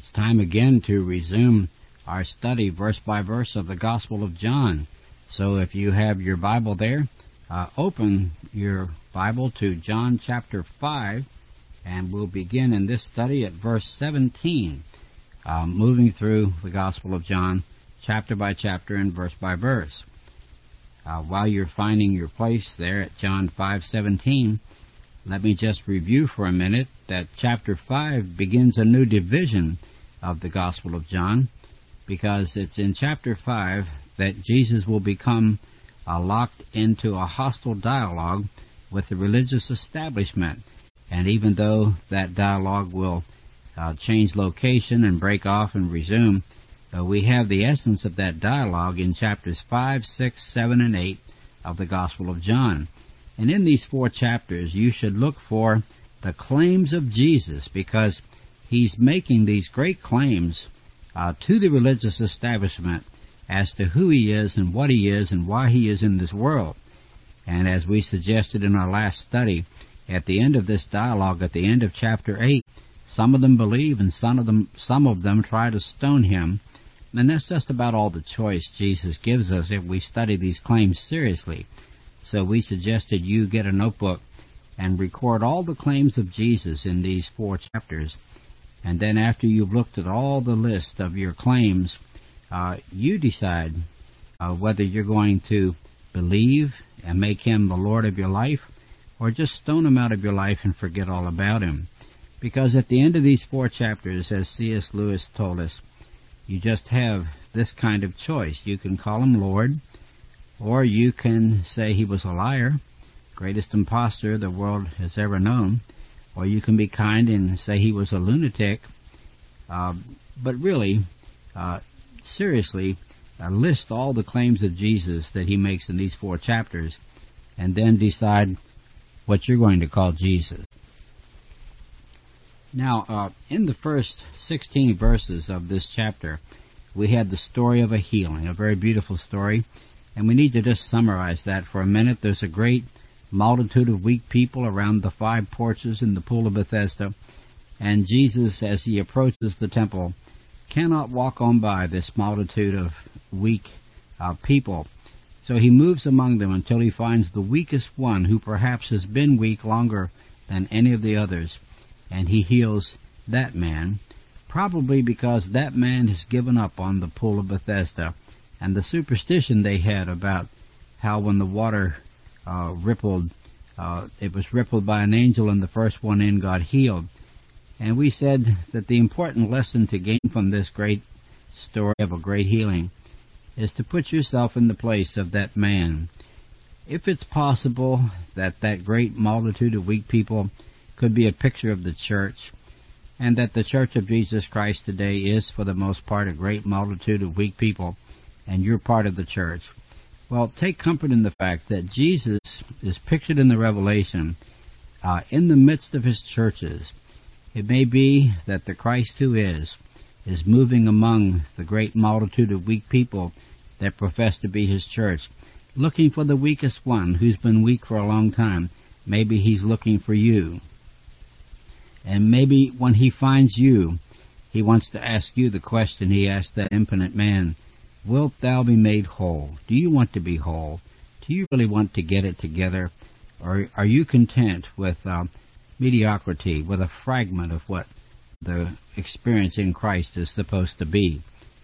It's time again to resume our study verse by verse of the Gospel of John. So if you have your Bible there, open your Bible to John chapter 5, and we'll begin in this study at verse 17, moving through the Gospel of John chapter by chapter and verse by verse. While you're finding your place there at John 5:17, let me just review for a minute that chapter 5 begins a new division of the Gospel of John, because it's in chapter 5 that Jesus will become locked into a hostile dialogue with the religious establishment. And even though that dialogue will change location and break off and resume, we have the essence of that dialogue in chapters 5, 6, 7, and 8 of the Gospel of John. And in these 4 chapters, you should look for the claims of Jesus, because he's making these great claims to the religious establishment as to who he is and what he is and why he is in this world. And as we suggested in our last study, at the end of this dialogue, at the end of chapter 8, some of them believe and some of them try to stone him. And that's just about all the choice Jesus gives us if we study these claims seriously. So we suggested you get a notebook and record all the claims of Jesus in these 4 chapters. And then after you've looked at all the list of your claims, you decide whether you're going to believe and make him the Lord of your life, or just stone him out of your life and forget all about him. Because at the end of these 4 chapters, as C.S. Lewis told us, you just have this kind of choice. You can call him Lord, or you can say he was a liar, greatest imposter the world has ever known, or you can be kind and say he was a lunatic. But really, seriously, list all the claims of Jesus that he makes in these 4 chapters, and then decide what you're going to call Jesus. Now, in the first 16 verses of this chapter, we had the story of a healing, a very beautiful story, and we need to just summarize that for a minute. There's a great multitude of weak people around the 5 porches in the pool of Bethesda, and Jesus, as he approaches the temple, cannot walk on by this multitude of weak people. So he moves among them until he finds the weakest one, who perhaps has been weak longer than any of the others, and he heals that man, probably because that man has given up on the pool of Bethesda and the superstition they had about how when the water rippled, it was rippled by an angel, and the first one in got healed. And we said that the important lesson to gain from this great story of a great healing is to put yourself in the place of that man. If it's possible that that great multitude of weak people could be a picture of the church, and that the Church of Jesus Christ today is, for the most part, a great multitude of weak people, and you're part of the church, well, take comfort in the fact that Jesus is pictured in the Revelation in the midst of his churches. It may be that the Christ who is moving among the great multitude of weak people that profess to be his church, looking for the weakest one who's been weak for a long time. Maybe he's looking for you. And maybe when he finds you, he wants to ask you the question he asked that impotent man: wilt thou be made whole? Do you want to be whole? Do you really want to get it together? Or are you content with mediocrity, with a fragment of what the experience in Christ is supposed to be?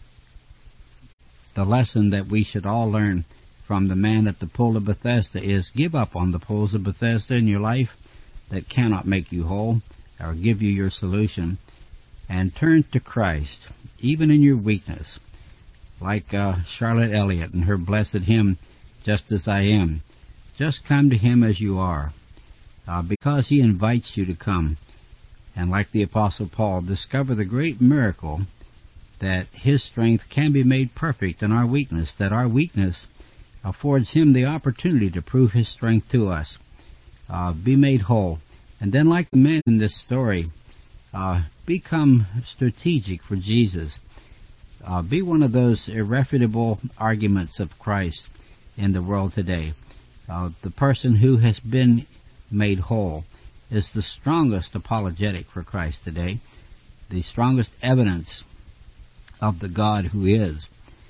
The lesson that we should all learn from the man at the pool of Bethesda is: give up on the pools of Bethesda in your life that cannot make you whole or give you your solution, and turn to Christ, even in your weakness. Like Charlotte Elliott and her blessed hymn, Just As I Am. Just come to him as you are, because he invites you to come. And like the Apostle Paul, discover the great miracle that his strength can be made perfect in our weakness, that our weakness affords him the opportunity to prove his strength to us. Be made whole. And then, like the man in this story, become strategic for Jesus. Be one of those irrefutable arguments of Christ in the world today. The person who has been made whole is the strongest apologetic for Christ today. the strongest evidence of the God who is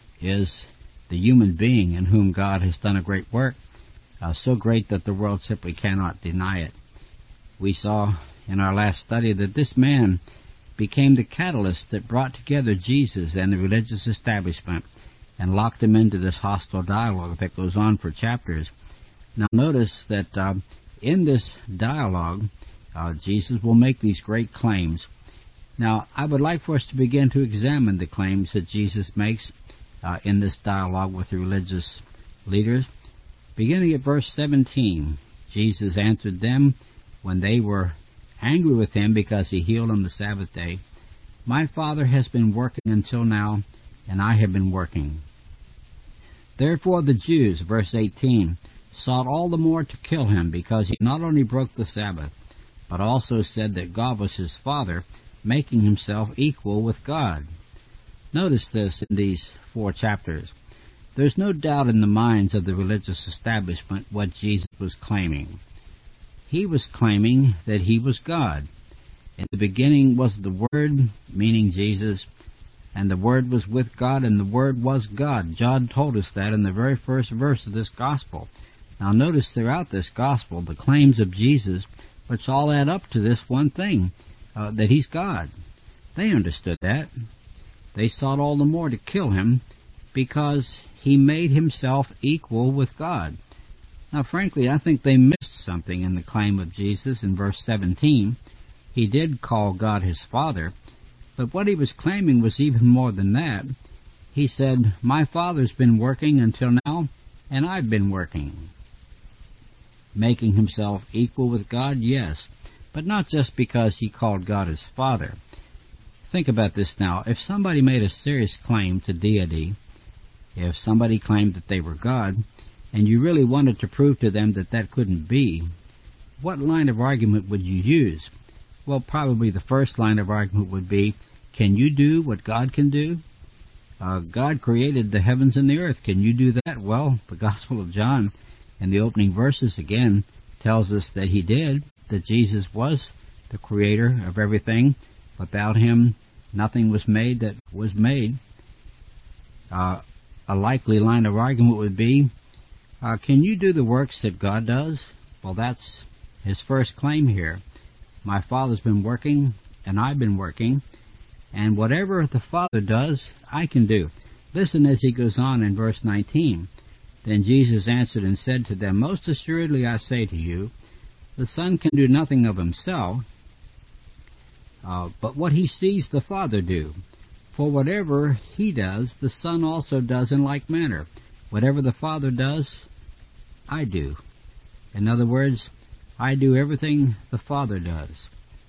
the human being in whom God has done a great work, so great that the world simply cannot deny it. We saw in our last study that this man became the catalyst that brought together Jesus and the religious establishment and locked them into this hostile dialogue that goes on for chapters. Now notice that in this dialogue, Jesus will make these great claims. Now, I would like for us to begin to examine the claims that Jesus makes in this dialogue with the religious leaders. Beginning at verse 17, Jesus answered them when they were angry with him because he healed on the Sabbath day. My Father has been working until now, and I have been working. Therefore the Jews, verse 18, sought all the more to kill him because he not only broke the Sabbath, but also said that God was his Father, making himself equal with God. Notice this in these 4 chapters. There's no doubt in the minds of the religious establishment what Jesus was claiming. He was claiming that he was God. In the beginning was the Word, meaning Jesus, and the Word was with God, and the Word was God. John told us that in the very first verse of this Gospel. Now notice throughout this Gospel the claims of Jesus, which all add up to this one thing, that he's God. They understood that. They sought all the more to kill him because he made himself equal with God. Now frankly, I think they missed something in the claim of Jesus in verse 17. He did call God his Father, but what he was claiming was even more than that. He said, my Father's been working until now, and I've been working. Making himself equal with God, yes, but not just because he called God his Father. Think about this now. If somebody made a serious claim to deity, if somebody claimed that they were God, and you really wanted to prove to them that that couldn't be, what line of argument would you use? Well, probably the first line of argument would be, can you do what God can do? God created the heavens and the earth. Can you do that? Well, the Gospel of John in the opening verses again tells us that he did, that Jesus was the creator of everything. Without him, nothing was made that was made. A likely line of argument would be, can you do the works that God does? Well, that's his first claim here. My Father's been working, and I've been working, and whatever the Father does, I can do. Listen as he goes on in verse 19. Then Jesus answered and said to them, most assuredly I say to you, the Son can do nothing of himself, but what he sees the Father do. For whatever he does, the Son also does in like manner. Whatever the Father does, I do. In other words, I do everything the Father does.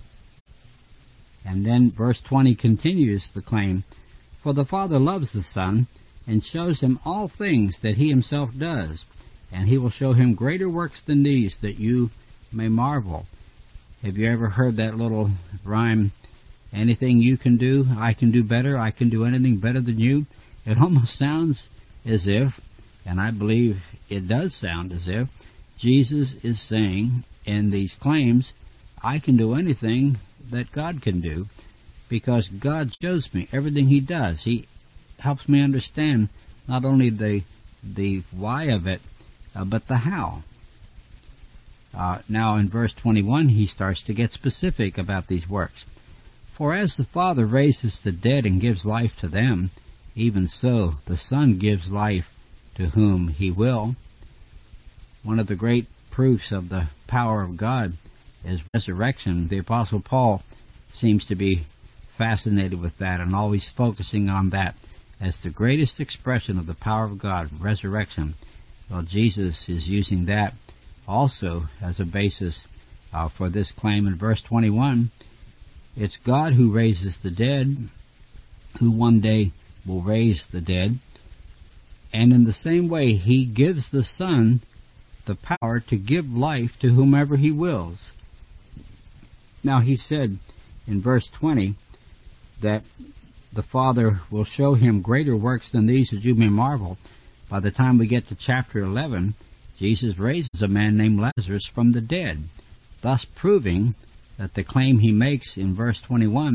And then verse 20 continues the claim, for the Father loves the Son, and shows him all things that he himself does, and he will show him greater works than these, that you may marvel. Have you ever heard that little rhyme, anything you can do, I can do better, I can do anything better than you? It almost sounds as if, and I believe it does sound as if, Jesus is saying in these claims, I can do anything that God can do, because God shows me everything he does. He helps me understand not only the why of it, but the how. Now in verse 21, he starts to get specific about these works. For as the Father raises the dead and gives life to them, even so the Son gives life to whom he will. One of the great proofs of the power of God is resurrection. The Apostle Paul seems to be fascinated with that and always focusing on that as the greatest expression of the power of God, resurrection. Well, Jesus is using that also as a basis for this claim in verse 21. It's God who raises the dead, who one day will raise the dead, and in the same way he gives the Son the power to give life to whomever he wills. Now he said in verse 20 that the Father will show him greater works than these, that you may marvel. By the time we get to chapter 11, Jesus raises a man named Lazarus from the dead, thus proving that the claim he makes in verse 21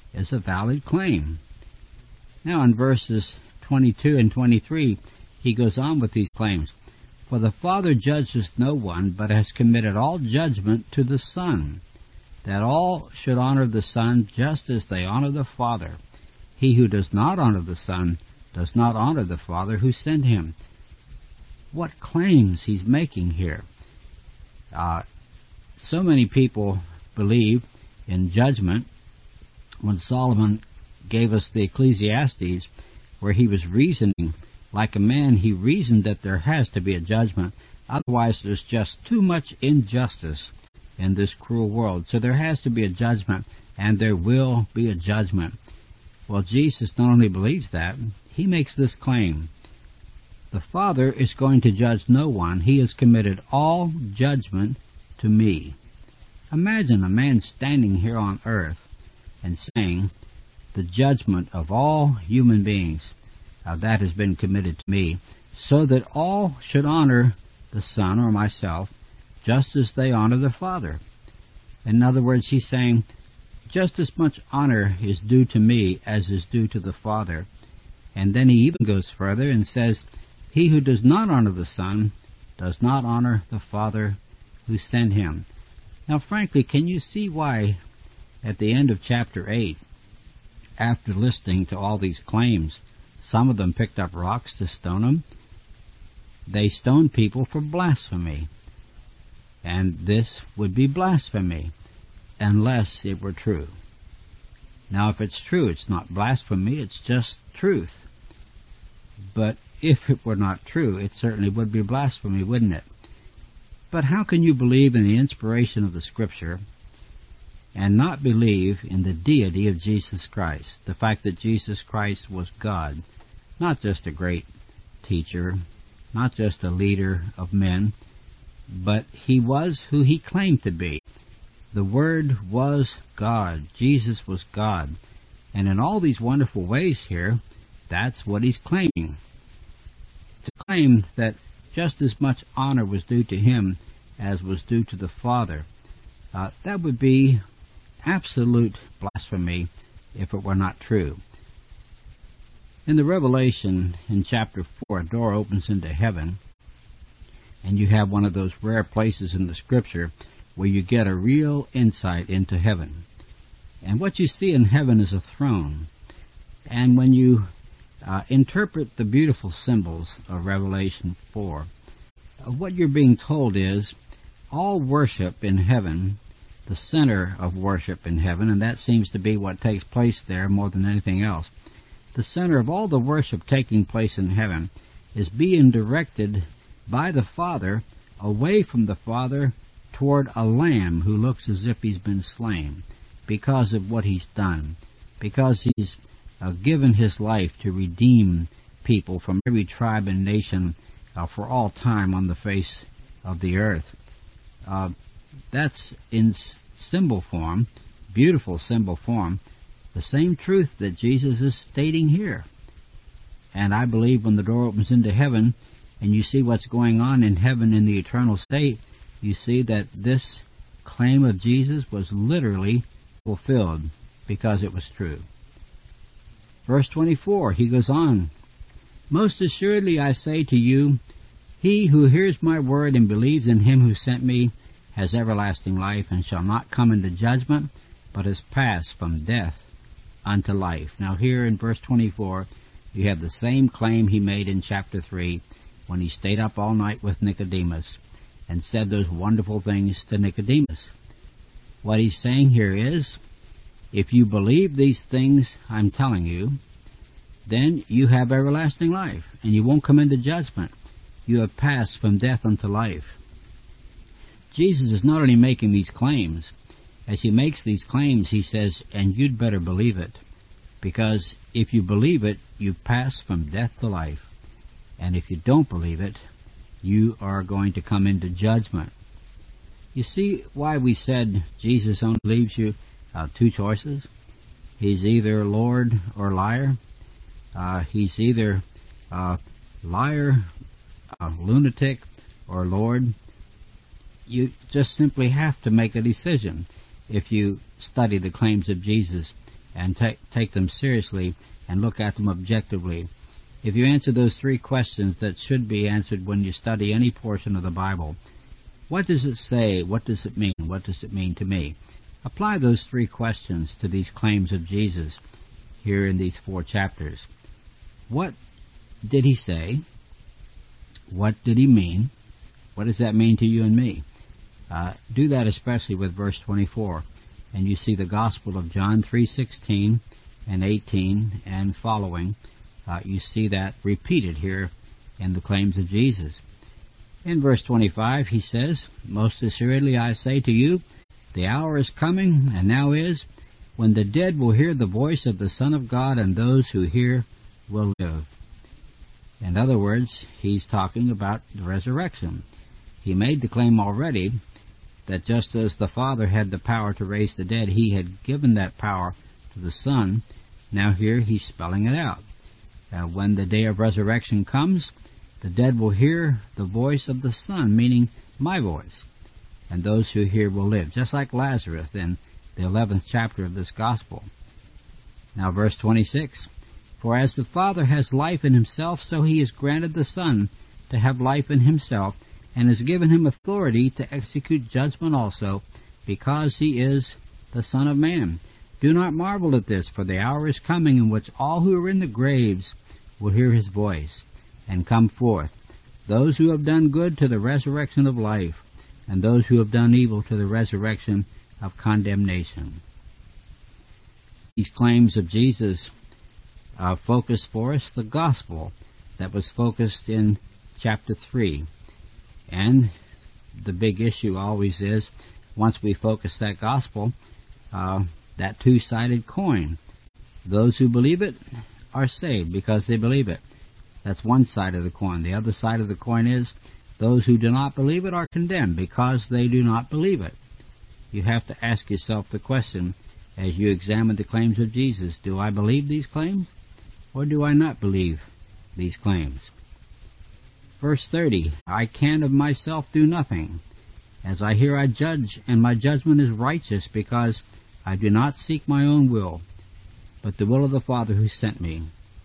is a valid claim. Now in verses 22 and 23, he goes on with these claims. For the Father judges no one, but has committed all judgment to the Son, that all should honor the Son just as they honor the Father. He who does not honor the Son does not honor the Father who sent him. What claims he's making here. So many people believe in judgment. When Solomon gave us the Ecclesiastes, where he was reasoning like a man, he reasoned that there has to be a judgment. Otherwise, there's just too much injustice in this cruel world. So there has to be a judgment, and there will be a judgment. Well, Jesus not only believes that, he makes this claim. The Father is going to judge no one. He has committed all judgment to me. Imagine a man standing here on earth and saying, the judgment of all human beings, that has been committed to me, so that all should honor the Son or myself just as they honor the Father. In other words, he's saying, just as much honor is due to me as is due to the Father. And then he even goes further and says, he who does not honor the Son does not honor the Father who sent him. Now, frankly, can you see why at the end of chapter 8, after listening to all these claims, some of them picked up rocks to stone him? They stoned people for blasphemy. And this would be blasphemy unless it were true. Now, if it's true, it's not blasphemy, it's just truth. But if it were not true, it certainly would be blasphemy, wouldn't it? But how can you believe in the inspiration of the Scripture and not believe in the deity of Jesus Christ? The fact that Jesus Christ was God, not just a great teacher, not just a leader of men, but he was who he claimed to be. The Word was God. Jesus was God. And in all these wonderful ways here, that's what he's claiming. To claim that just as much honor was due to him as was due to the Father, that would be absolute blasphemy if it were not true. In the Revelation, in chapter 4, a door opens into heaven, and you have one of those rare places in the Scripture where you get a real insight into heaven. And what you see in heaven is a throne. And when you interpret the beautiful symbols of Revelation 4, what you're being told is all worship in heaven, the center of worship in heaven, and that seems to be what takes place there more than anything else, the center of all the worship taking place in heaven is being directed by the Father away from the Father toward a lamb who looks as if he's been slain because of what he's done, because he's given his life to redeem people from every tribe and nation for all time on the face of the earth. That's in symbol form, beautiful symbol form, the same truth that Jesus is stating here. And I believe when the door opens into heaven and you see what's going on in heaven in the eternal state, you see that this claim of Jesus was literally fulfilled because it was true. Verse 24, he goes on, most assuredly I say to you, he who hears my word and believes in him who sent me has everlasting life and shall not come into judgment, but is passed from death unto life. Now here in verse 24, you have the same claim he made in chapter 3 when he stayed up all night with Nicodemus and said those wonderful things to Nicodemus. What he's saying here is, if you believe these things I'm telling you, then you have everlasting life, and you won't come into judgment. You have passed from death unto life. Jesus is not only making these claims. As he makes these claims, he says, and you'd better believe it, because if you believe it, you pass from death to life. And if you don't believe it, you are going to come into judgment. You see why we said Jesus only leaves you two choices? He's either Lord or liar. He's either liar, lunatic, or Lord. You just simply have to make a decision if you study the claims of Jesus and take them seriously and look at them objectively. If you answer those three questions that should be answered when you study any portion of the Bible, what does it say? What does it mean? What does it mean to me? Apply those three questions to these claims of Jesus here in these 4 chapters. What did he say? What did he mean? What does that mean to you and me? Do that especially with verse 24. And you see the Gospel of John 3:16 and 18 and following. You see that repeated here in the claims of Jesus. In verse 25 he says, "Most assuredly I say to you, the hour is coming, and now is, when the dead will hear the voice of the Son of God, and those who hear will live." In other words, he's talking about the resurrection. He made the claim already that just as the Father had the power to raise the dead, he had given that power to the Son. Now here he's spelling it out. When the day of resurrection comes, the dead will hear the voice of the Son, meaning my voice, and those who hear will live, just like Lazarus in the 11th chapter of this Gospel. Now verse 26, "For as the Father has life in himself, so he has granted the Son to have life in himself, and has given him authority to execute judgment also, because he is the Son of Man. Do not marvel at this, for the hour is coming in which all who are in the graves will hear his voice, and come forth, those who have done good to the resurrection of life, and those who have done evil to the resurrection of condemnation." These claims of Jesus focus for us the gospel that was focused in chapter 3. And the big issue always is, once we focus that gospel, that two-sided coin. Those who believe it are saved because they believe it. That's one side of the coin. The other side of the coin is, those who do not believe it are condemned because they do not believe it. You have to ask yourself the question as you examine the claims of Jesus, do I believe these claims, or do I not believe these claims? Verse 30, "I can of myself do nothing. As I hear I judge, and my judgment is righteous, because I do not seek my own will, but the will of the Father who sent me."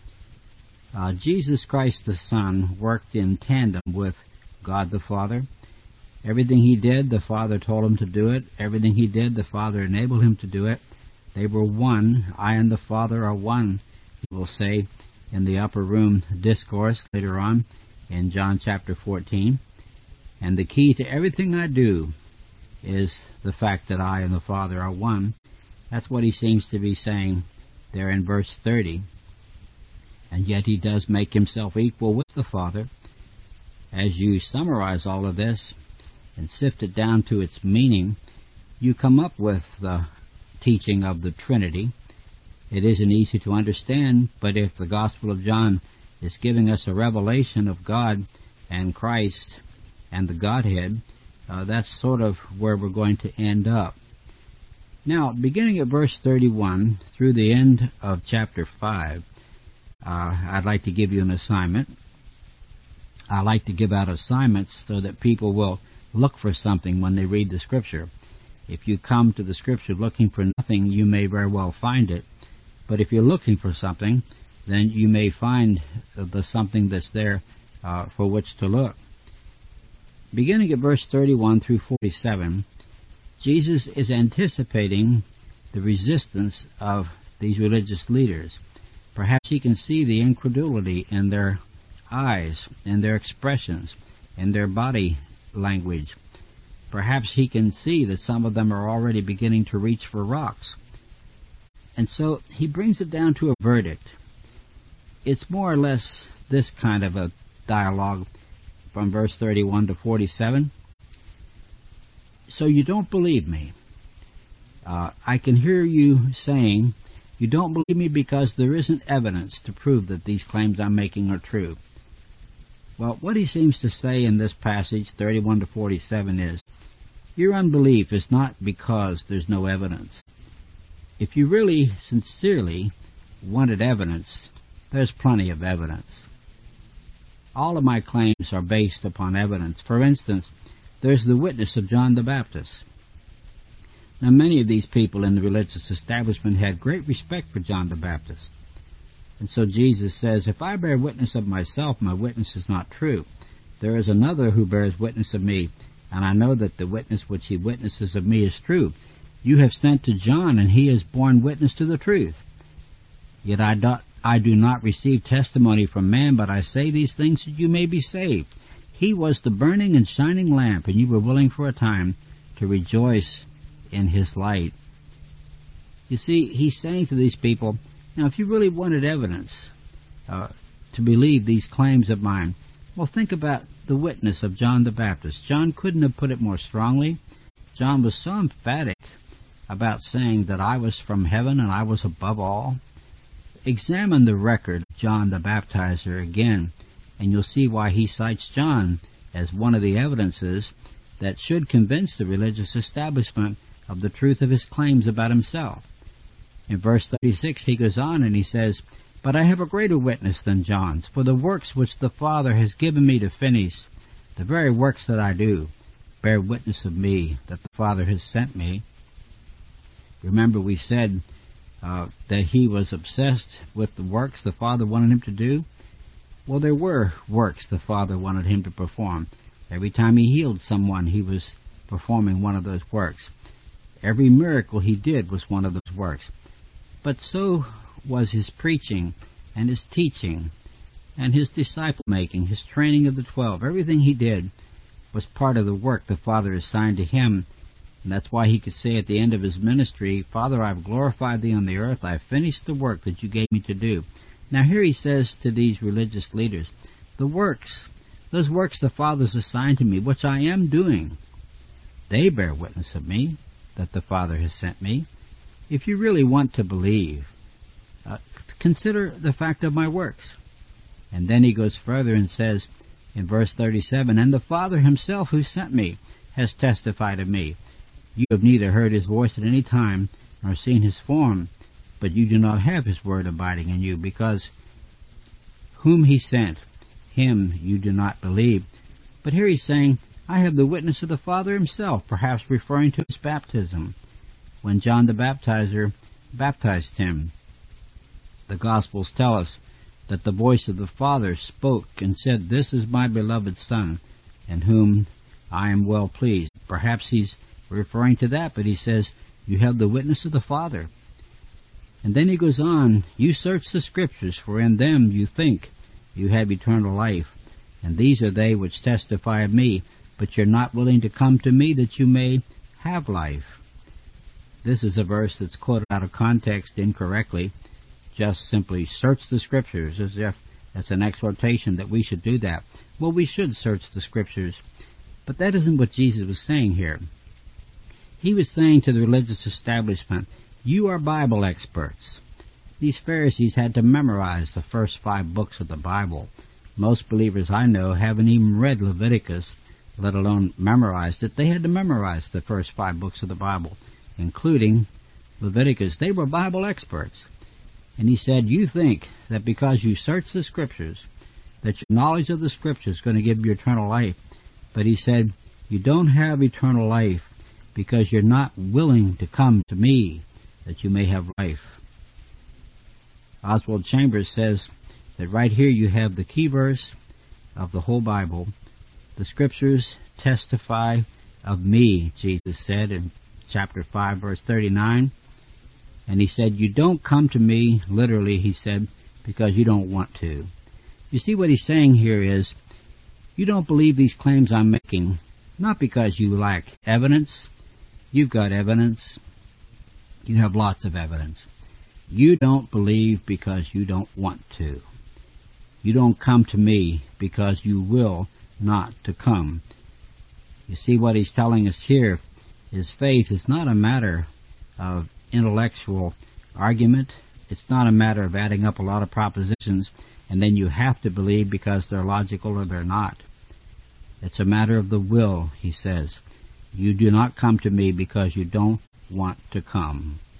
Jesus Christ the Son worked in tandem with God the Father. Everything he did, the Father told him to do it. Everything he did, the Father enabled him to do it. They were one. I and the Father are one, he will say in the upper room discourse later on in John chapter 14. And the key to everything I do is the fact that I and the Father are one. That's what he seems to be saying there in verse 30. And yet he does make himself equal with the Father. As you summarize all of this and sift it down to its meaning, you come up with the teaching of the Trinity. It isn't easy to understand, but if the Gospel of John is giving us a revelation of God and Christ and the Godhead, that's sort of where we're going to end up. Now, beginning at verse 31 through the end of chapter 5, I'd like to give you an assignment. I like to give out assignments so that people will look for something when they read the Scripture. If you come to the Scripture looking for nothing, you may very well find it. But if you're looking for something, then you may find the something that's there for which to look. Beginning at verse 31 through 47, Jesus is anticipating the resistance of these religious leaders. Perhaps he can see the incredulity in their eyes, in their expressions, in their body language. Perhaps he can see that some of them are already beginning to reach for rocks. And so he brings it down to a verdict. It's more or less this kind of a dialogue from verse 31 to 47. "So you don't believe me. I can hear you saying, you don't believe me because there isn't evidence to prove that these claims I'm making are true." Well, what he seems to say in this passage, 31 to 47, is, your unbelief is not because there's no evidence. If you really, sincerely wanted evidence, there's plenty of evidence. All of my claims are based upon evidence. For instance, there's the witness of John the Baptist. Now, many of these people in the religious establishment had great respect for John the Baptist. And so Jesus says, if I bear witness of myself, my witness is not true. There is another who bears witness of me, and I know that the witness which he witnesses of me is true. You have sent to John, and he has borne witness to the truth. Yet I do not receive testimony from man, but I say these things that you may be saved. He was the burning and shining lamp, and you were willing for a time to rejoice in his light. You see, he's saying to these people, now if you really wanted evidence to believe these claims of mine, well, think about the witness of John the Baptist. John couldn't have put it more strongly. John was so emphatic about saying that I was from heaven and I was above all. Examine the record of John the Baptizer again, and you'll see why he cites John as one of the evidences that should convince the religious establishment of the truth of his claims about himself. In verse 36 he goes on and he says, but I have a greater witness than John's, for the works which the Father has given me to finish, the very works that I do, bear witness of me that the Father has sent me. Remember we said that he was obsessed with the works the Father wanted him to do? Well, there were works the Father wanted him to perform. Every time he healed someone, he was performing one of those works. Every miracle he did was one of those works. But so was his preaching and his teaching and his disciple-making, his training of the 12. Everything he did was part of the work the Father assigned to him. And that's why he could say at the end of his ministry, Father, I've glorified thee on the earth. I've finished the work that you gave me to do. Now here he says to these religious leaders, the works, those works the Father's assigned to me, which I am doing, they bear witness of me, that the Father has sent me. If you really want to believe, consider the fact of my works. And then he goes further and says in verse 37, and the Father himself who sent me has testified of me. You have neither heard his voice at any time nor seen his form, but you do not have his word abiding in you, because whom he sent, him you do not believe. But here he's saying, I have the witness of the Father himself, perhaps referring to his baptism, when John the Baptizer baptized him. The Gospels tell us that the voice of the Father spoke and said, this is my beloved Son, in whom I am well pleased. Perhaps he's referring to that, but he says, you have the witness of the Father. And then he goes on, you search the Scriptures, for in them you think you have eternal life, and these are they which testify of me, but you're not willing to come to me that you may have life. This is a verse that's quoted out of context incorrectly. Just simply search the Scriptures, as if that's an exhortation that we should do that. Well, we should search the Scriptures, but that isn't what Jesus was saying here. He was saying to the religious establishment, you are Bible experts. These Pharisees had to memorize the first 5 books of the Bible. Most believers I know haven't even read Leviticus, let alone memorized it. They had to memorize the first 5 books of the Bible, including Leviticus. They were Bible experts. And he said, you think that because you search the Scriptures, that your knowledge of the Scriptures is going to give you eternal life. But he said, you don't have eternal life because you're not willing to come to me that you may have life. Oswald Chambers says that right here you have the key verse of the whole Bible. The Scriptures testify of me, Jesus said in chapter 5, verse 39. And he said, you don't come to me, literally, he said, because you don't want to. You see what he's saying here is, you don't believe these claims I'm making, not because you lack evidence. You've got evidence. You have lots of evidence. You don't believe because you don't want to. You don't come to me because you will not to come. You see what he's telling us here is faith is not a matter of intellectual argument. It's not a matter of adding up a lot of propositions and then you have to believe because they're logical or they're not. It's a matter of the will, he says. You do not come to me because you don't want to come.